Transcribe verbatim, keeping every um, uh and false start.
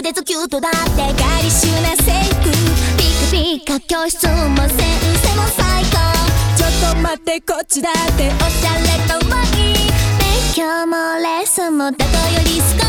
舌キュートだってガリッシュな制服ピカピカ教室も先生も最高ちょっと待ってこっちだっておしゃれかわいい勉強もレッスンもだとより少